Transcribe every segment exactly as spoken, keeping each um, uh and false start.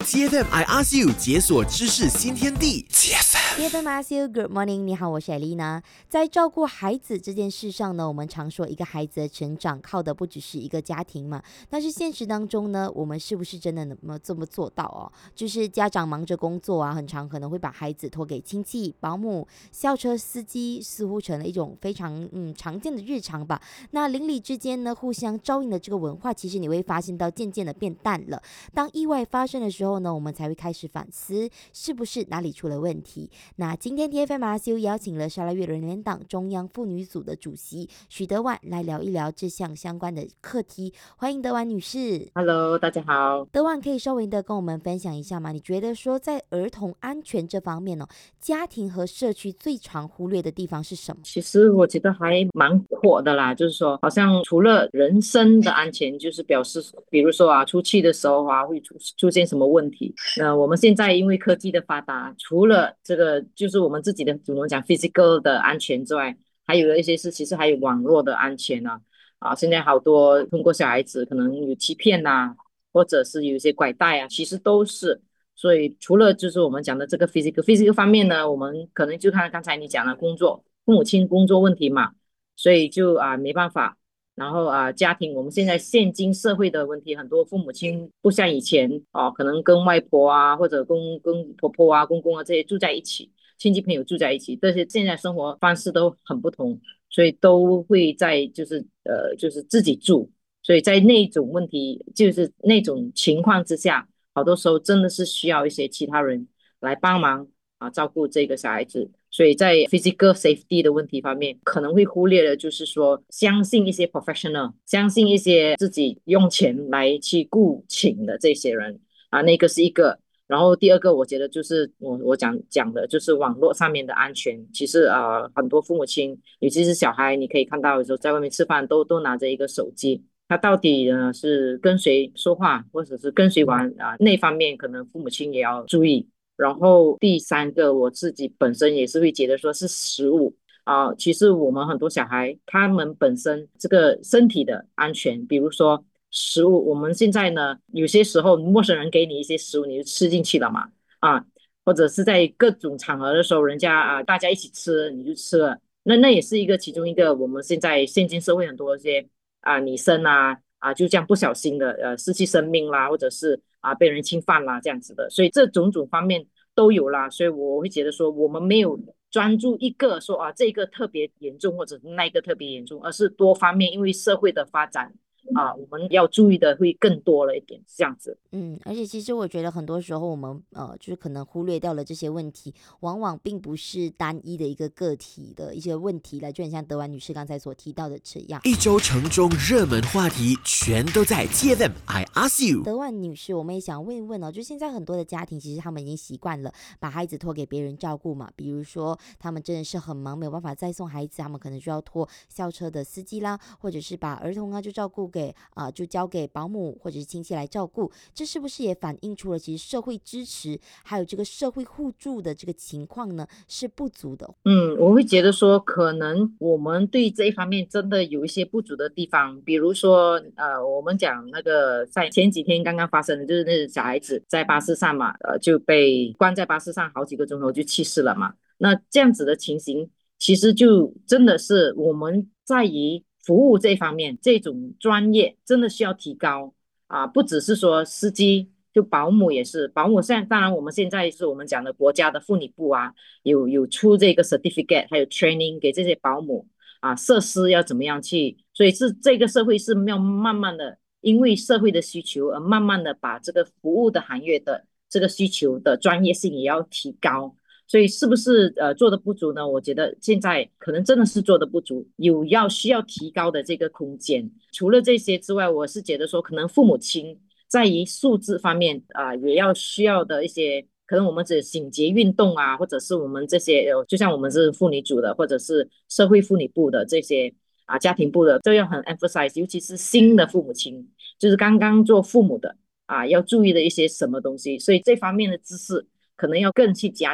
T F M I Ask You 解锁知识新天地。T F M T F M I Ask You Good Morning， 你好，我是艾丽娜。在照顾孩子这件事上呢，我们常说一个孩子的成长靠的不只是一个家庭嘛，但是现实当中呢，我们是不是真的能这么做到哦？就是家长忙着工作啊，很常可能会把孩子托给亲戚、保姆、校车司机，似乎成了一种非常嗯常见的日常吧。那邻里之间呢，互相照应的这个文化，其实你会发现到渐渐的变淡了。当意外发生的时候呢，我们才会开始反思，是不是哪里出了问题。那今天 T F M I Ask You 邀请了沙拉越人联党中央妇女组的主席许德婉来聊一聊这项相关的课题。欢迎德婉女士。 Hello， 大家好。 德婉可以稍微的跟我们分享一下吗？你觉得说在儿童安全这方面哦，家庭和社区最常忽略的地方是什么？ 其实我觉得还蛮阔的啦，就是说好像除了人身的安全，就是表示比如说啊出去的时候啊会出出现什么问题。那我们现在因为科技的发达，除了这个就是我们自己的我们讲 physical 的安全之外，还有一些是其实还有网络的安全啊。啊，现在好多通过小孩子可能有欺骗呐、或者是有一些拐带啊，其实都是。所以除了就是我们讲的这个 physical physical 方面呢，我们可能就看刚才你讲的工作，父母亲工作问题嘛，所以就啊没办法。然后啊家庭，我们现在现今社会的问题，很多父母亲不像以前哦，可能跟外婆啊或者跟跟婆婆啊公公啊这些住在一起，亲戚朋友住在一起，这些现在生活方式都很不同，所以都会在就是呃就是自己住。所以在那种问题就是那种情况之下，好多时候真的是需要一些其他人来帮忙啊，照顾这个小孩子。所以在 physical safety 的问题方面，可能会忽略的就是说，相信一些 professional， 相信一些自己用钱来去雇请的这些人啊，那个是一个。然后第二个，我觉得就是我我讲讲的就是网络上面的安全。其实呃，很多父母亲，尤其是小孩，你可以看到有时候在外面吃饭都都拿着一个手机，他到底呢是跟谁说话，或者是跟谁玩啊？那方面可能父母亲也要注意。然后第三个，我自己本身也是会觉得说是食物啊。其实我们很多小孩，他们本身这个身体的安全，比如说食物，我们现在呢，有些时候陌生人给你一些食物，你就吃进去了嘛啊，或者是在各种场合的时候，人家啊大家一起吃，你就吃了。那那也是一个其中一个我们现在现今社会很多一些啊女生啊啊就这样不小心的呃失去生命啦，或者是啊被人侵犯啦这样子的，所以这种种方面都有啦。所以我会觉得说我们没有专注一个说啊这个特别严重或者那个特别严重，而是多方面，因为社会的发展啊，我们要注意的会更多了一点，这样子。 嗯，而且其实我觉得很多时候我们呃，就是可能忽略掉了这些问题，往往并不是单一的一个个体的一些问题了，就很像德婉女士刚才所提到的这样。 一周城中热门话题全都在 T F M I Ask You。 德婉女士，我们也想问一问哦，就现在很多的家庭，其实他们已经习惯了把孩子托给别人照顾嘛，比如说他们真的是很忙，没有办法再送孩子，他们可能就要托校车的司机啦，或者是把儿童啊就照顾给啊、呃、就交给保姆或者是亲戚来照顾。这是不是也反映出了其实社会支持还有这个社会互助的这个情况呢是不足的？ 嗯，我会觉得说，可能我们对这一方面真的有一些不足的地方，比如说，呃，我们讲那个在前几天刚刚发生的，就是那个小孩子在巴士上嘛，呃，就被关在巴士上好几个钟头就去世了嘛。那这样子的情形，其实就真的是我们在于服务这一方面，这种专业真的需要提高啊，不只是说司机。就保姆也是，保姆现在当然我们现在是我们讲的国家的妇女部啊，有有出这个 certificate， 还有 training 给这些保姆啊，设施要怎么样去，所以是这个社会是要慢慢的，因为社会的需求而慢慢的把这个服务的行业的这个需求的专业性也要提高。所以是不是呃做的不足呢？我觉得现在可能真的是做的不足，有要需要提高的这个空间。除了这些之外，我是觉得说，可能父母亲在于素质方面啊、呃，也要需要的一些，可能我们只醒节运动啊，或者是我们这些，就像我们是妇女组的，或者是社会妇女部的这些啊，家庭部的，都要很 emphasize，尤其是新的父母亲，就是刚刚做父母的啊，要注意的一些什么东西，所以这方面的知识可能要更去加强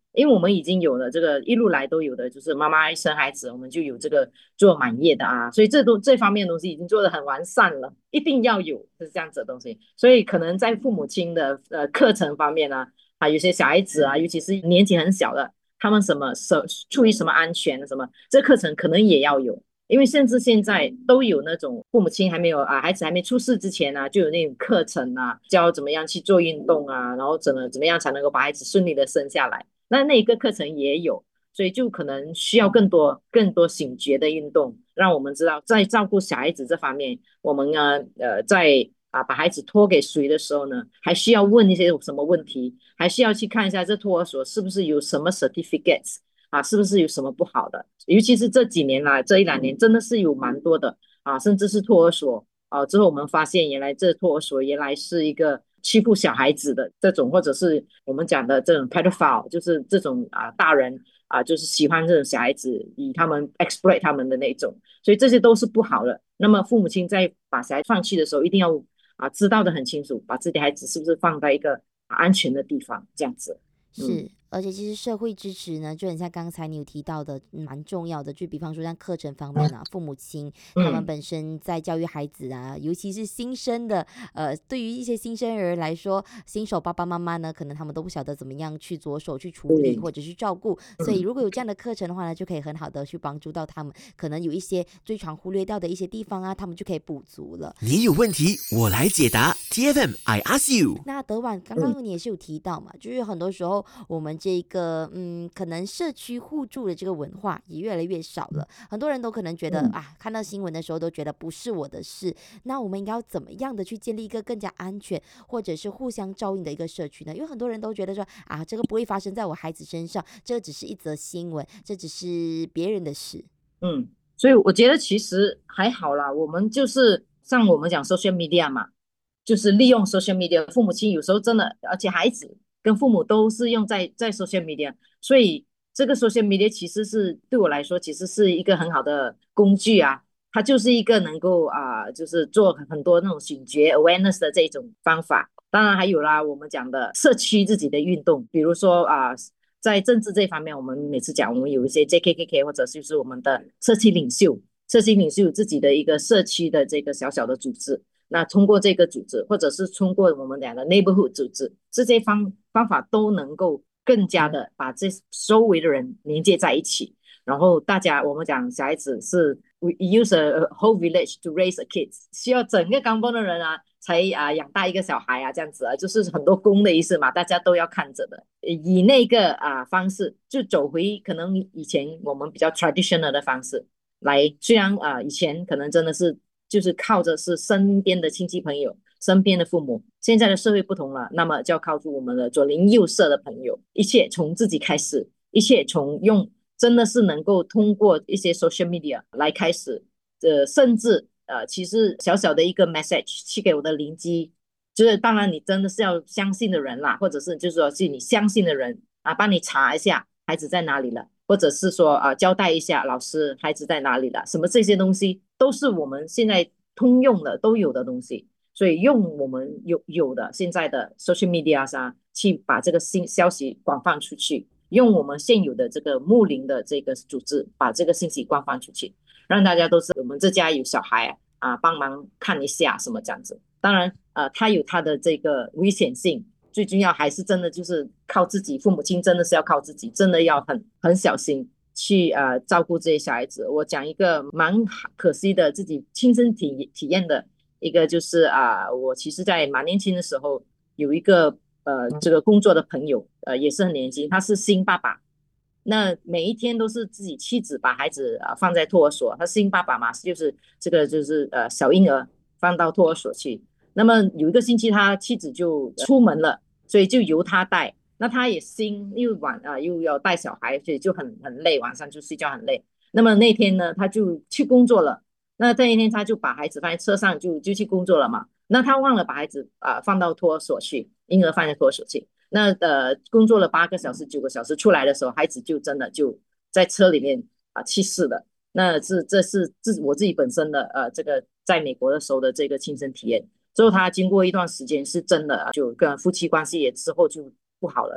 因为我们已经有了这个一路来都有的，就是妈妈一生孩子，我们就有这个做满月的啊，所以这都这方面的东西已经做得很完善了，一定要有是这样子的东西。所以可能在父母亲的呃课程方面呢，啊，有些小孩子啊，尤其是年纪很小的，他们什么什注意什么安全什么，这课程可能也要有。因为甚至现在都有那种父母亲还没有啊，孩子还没出世之前啊，就有那种课程啊，教怎么样去做运动啊，然后怎么怎么样才能够把孩子顺利的生下来。那那一个课程也有，所以就可能需要更多更多醒觉的运动，让我们知道在照顾小孩子这方面，我们呢呃在啊把孩子托给谁的时候呢，还需要问一些什么问题，还需要去看一下这托儿所是不是有什么 certificates。啊，是不是有什么不好的？尤其是这几年来，这一两年真的是有蛮多的啊，甚至是托儿所啊。之后我们发现，原来这托儿所原来是一个欺负小孩子的这种，或者是我们讲的这种 pedophile，就是这种啊大人啊，就是喜欢这种小孩子，以他们 exploit 他们的那种，所以这些都是不好的。那么父母亲在把小孩放弃的时候，一定要啊知道的很清楚，把自己的孩子是不是放在一个安全的地方，这样子。嗯。 是，而且其实社会支持呢，就很像刚才你有提到的，蛮重要的。就比方说像课程方面啊，父母亲他们嗯， 本身在教育孩子啊，尤其是新生的，呃，对于一些新生儿来说，新手爸爸妈妈呢，可能他们都不晓得怎么样去着手去处理对， 或者去照顾，所以嗯。 如果有这样的课程的话呢，就可以很好的去帮助到他们，可能有一些最常忽略掉的一些地方啊，他们就可以补足了。 你有问题，我来解答。T F M I ask you。 那德婉刚嗯刚你也是有提到嘛，就是很多时候我们这个嗯，可能社区互助的这个文化也越来越少了，很多人都可能觉得嗯。 啊，看到新闻的时候都觉得不是我的事。那我们应该要怎么样的去建立一个更加安全或者是互相照应的一个社区呢？因为很多人都觉得说啊，这个不会发生在我孩子身上，这个只是一则新闻，这只是别人的事。 嗯，所以我觉得其实还好啦，我们就是像我们讲 social media 嘛，就是利用 social media，父母亲有时候真的，而且孩子跟父母都是用在在 social media，所以这个 social media 其实是对我来说其实是一个很好的工具啊，它就是一个能够啊、就是做很多那种醒觉 awareness 的这种方法。当然还有啦，我们讲的社区自己的运动，比如说啊、在政治这方面，我们每次讲，我们有一些 J K K K 或者就是我们的社区领袖，社区领袖有自己的一个社区的这个小小的组织。那通过这个组织，或者是通过我们讲的 neighborhood 组织，这些方方法都能够更加的把这周围的人连接在一起。然后大家，我们讲小孩子是 we use a whole village to raise a kid，需要整个冈邦的人啊，才啊养大一个小孩啊，这样子啊，就是很多公的意思嘛，大家都要看着的。以那个啊方式，就走回可能以前我们比较 traditional 的方式来。虽然啊以前可能真的是就是靠着是身边的亲戚朋友、身边的父母，现在的社会不同了，那么就要靠住我们的左邻右舍的朋友，一切从自己开始，一切从用真的是能够通过一些 social media 来开始，呃，甚至呃，其实小小的一个 message 去给我的邻居，就是当然你真的是要相信的人啦，或者是就是说是你相信的人啊，帮你查一下孩子在哪里了，或者是说啊交代一下老师孩子在哪里了，什么这些东西都是我们现在通用的都有的东西，所以用我们有有的现在的 social media 上去把这个信消息广泛出去。用我们现有的这个牧灵的这个组织，把这个信息广泛出去，让大家都知道我们这家有小孩啊，啊帮忙看一下什么这样子。当然，呃，它有它的这个危险性，最重要还是真的就是靠自己，父母亲真的是要靠自己，真的要很很小心去呃照顾这些小孩子。我讲一个蛮可惜的，自己亲身体体验的一个就是啊、呃，我其实在蛮年轻的时候有一个呃这个工作的朋友，呃也是很年轻，他是新爸爸。那每一天都是自己妻子把孩子啊、呃放在托儿所，他是新爸爸嘛，就是这个就是呃小婴儿放到托儿所去。那么有一个星期他妻子就出门了，所以就由他带。那他也新又晚啊、呃、又要带小孩，所以就很很累，晚上就睡觉很累。那么那天呢，他就去工作了。那这一天他就把孩子放在车上就就去工作了嘛。那他忘了把孩子啊、呃放到托儿所去，婴儿放在托儿所去。那呃，工作了八个小时、九个小时出来的时候，孩子就真的就在车里面啊、去世了。那是这是自我自己本身的呃这个在美国的时候的这个亲身体验。之后他经过一段时间是真的就跟夫妻关系也之后就不好了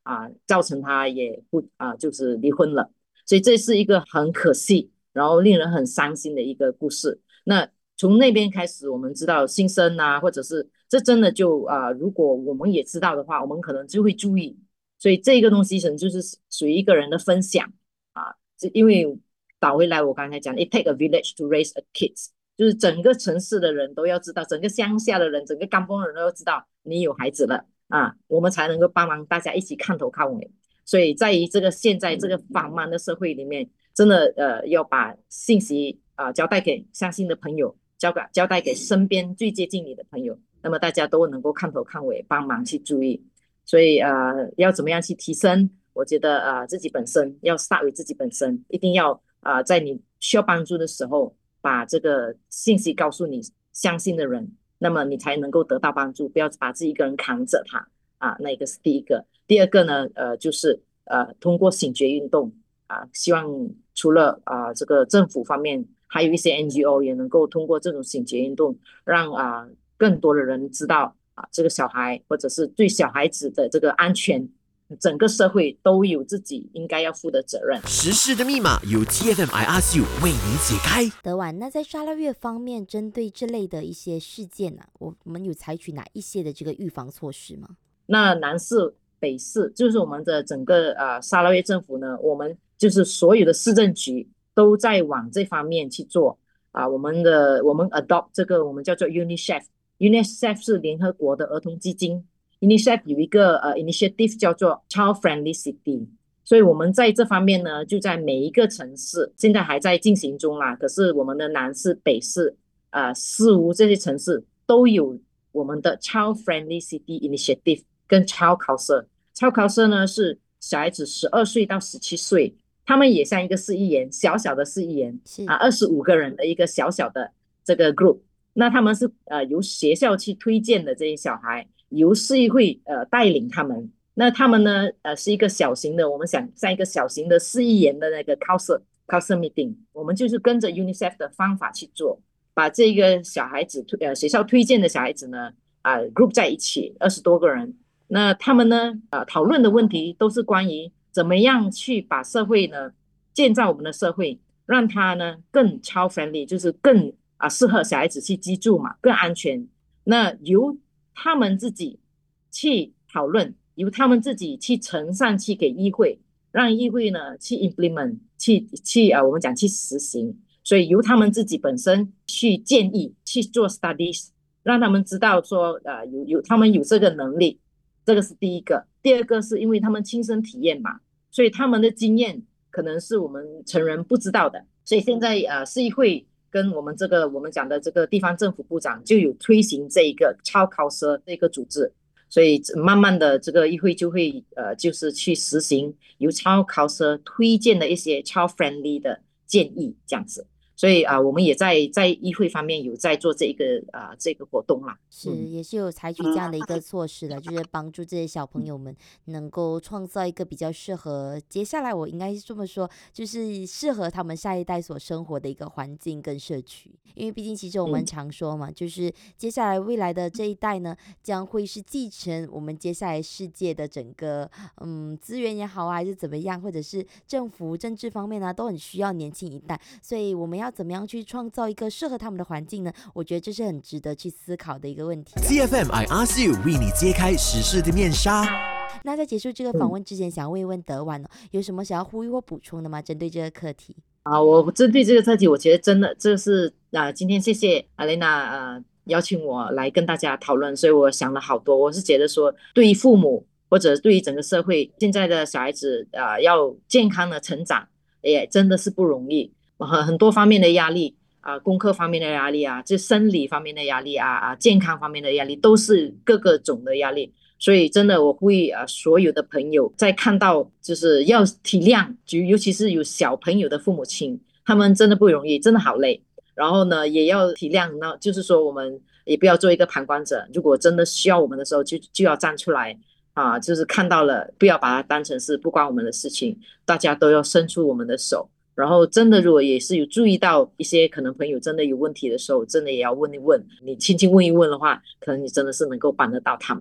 啊，造成他也不啊就是离婚了。所以这是一个很可惜，然后令人很伤心的一个故事。那从那边开始，我们知道新生啊，或者是这真的就啊、呃，如果我们也知道的话，我们可能就会注意。所以这个东西可能就是属于一个人的分享啊，因为倒回来我刚才讲 ，it take a village to raise a kids，就是整个城市的人都要知道，整个乡下的人，整个甘榜的人都要知道你有孩子了啊，我们才能够帮忙大家一起看头看尾。所以在于这个现在这个繁忙的社会里面，真的呃要把信息啊、呃、交代给相信的朋友，交给交代给身边最接近你的朋友，那么大家都能够看头看尾，帮忙去注意。所以呃要怎么样去提升？我觉得呃自己本身要 start with 自己本身，一定要啊、呃、在你需要帮助的时候，把这个信息告诉你相信的人，那么你才能够得到帮助，不要把自己一个人扛着它啊，那个是第一个。第二个呢，呃，就是呃，通过醒觉运动啊，希望除了啊这个政府方面，还有一些 N G O 也能够通过这种醒觉运动，让啊更多的人知道啊这个小孩或者是对小孩子的这个安全，整个社会都有自己应该要负的责任。 时事的密码由 T F M I ask you 为你解开。 德婉，那在沙拉越方面，针对这类的一些事件呢、啊，我我们有采取哪一些的这个预防措施吗？ 那南市、北市，就是我们的整个呃沙拉越政府呢，我们就是所有的市政局都在往这方面去做啊。我们的我们 adopt 这个我们叫做 UNICEF，UNICEF 是联合国的儿童基金 ，UNICEF 有一个呃 initiative 叫做 Child Friendly City， 所以我们在这方面呢，就在每一个城市现在还在进行中啦。可是我们的南市、北市、呃市屋这些城市都有我们的 Child Friendly City Initiative。跟 Child Council，Child Council 呢是小孩子十二岁到十七岁，他们也像一个市议员，小小的市议员啊，二十五个人的一个小小的这个 group， 那他们是呃由学校去推荐的这些小孩，由市议会呃带领他们，那他们呢呃是一个小型的，我们想像一个小型的市议员的那个 Council Council meeting， 我们就是跟着 UNICEF 的方法去做，把这个小孩子呃学校推荐的小孩子呢啊、呃、group 在一起，二十多个人。那他们呢？呃，讨论的问题都是关于怎么样去把社会呢，建造我们的社会，让它呢更 child friendly，就是更啊适合小孩子去居住嘛，更安全。那由他们自己去讨论，由他们自己去呈上去给议会，让议会呢去 implement， 去去啊，我们讲去实行。所以由他们自己本身去建议，去做 studies， 让他们知道说，呃，有有他们有这个能力。这个是第一个，第二个是因为他们亲身体验嘛，所以他们的经验可能是我们成人不知道的。所以现在呃，市议会跟我们这个我们讲的这个地方政府部长就有推行这一个超考社这个组织，所以慢慢的这个议会就会呃，就是去实行由超考社推荐的一些超 friendly 的建议这样子。所以啊、呃，我们也在在议会方面有在做这个啊、呃、这个活动啦， 是也是有采取这样的一个措施的，就是帮助这些小朋友们能够创造一个比较适合接下来我应该这么说，就是适合他们下一代所生活的一个环境跟社区。因为毕竟其实我们常说嘛，就是接下来未来的这一代呢，将会是继承我们接下来世界的整个嗯资源也好啊，还是怎么样，或者是政府政治方面呢、啊，都很需要年轻一代，所以我们要怎么样去创造一个适合他们的环境呢？我觉得这是很值得去思考的一个问题。 T F M I ask you 为你揭开时事的面纱。 那在结束这个访问之前，想问一问德婉哦，有什么想要呼吁或补充的吗？针对这个课题啊，我针对这个课题，我觉得真的这是啊，今天谢谢阿雷娜呃邀请我来跟大家讨论，所以我想了好多。我是觉得说，对于父母或者对于整个社会，现在的小孩子啊、呃，要健康的成长，也真的是不容易。很很多方面的压力啊、呃，功课方面的压力啊，就生理方面的压力啊啊，健康方面的压力，都是各个种的压力。所以真的我呼吁啊，所有的朋友在看到就是要体谅，就尤其是有小朋友的父母亲，他们真的不容易，真的好累。然后呢，也要体谅，那就是说我们也不要做一个旁观者，如果真的需要我们的时候，就就要站出来啊，就是看到了，不要把它当成是不关我们的事情，大家都要伸出我们的手。然后真的如果也是有注意到一些可能朋友真的有问题的时候，真的也要问一问，你轻轻问一问的话，可能你真的是能够帮得到他们。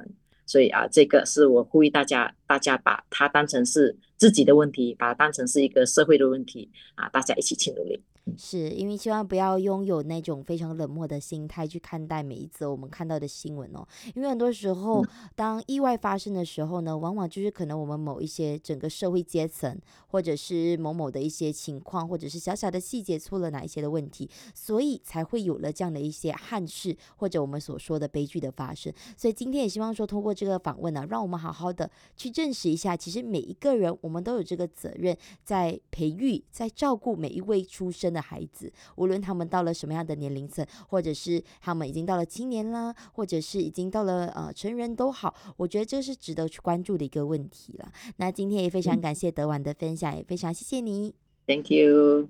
所以啊，这个是我呼吁大家，大家把它当成是自己的问题，把它当成是一个社会的问题啊，大家一起去努力。 是因为千万不要拥有那种非常冷漠的心态去看待每一则我们看到的新闻哦，因为很多时候嗯当意外发生的时候呢，往往就是可能我们某一些整个社会阶层，或者是某某的一些情况，或者是小小的细节出了哪一些的问题，所以才会有了这样的一些憾事，或者我们所说的悲剧的发生。所以今天也希望说通过这个访问呢、让我们好好的去证实一下，其实每一个人我们都有这个责任，在培育、在照顾每一位出生的孩子，无论他们到了什么样的年龄层，或者是他们已经到了青年啦，或者是已经到了呃成人都好，我觉得这是值得去关注的一个问题了。那今天也非常嗯感谢德婉的分享，也非常谢谢你。 ，Thank you。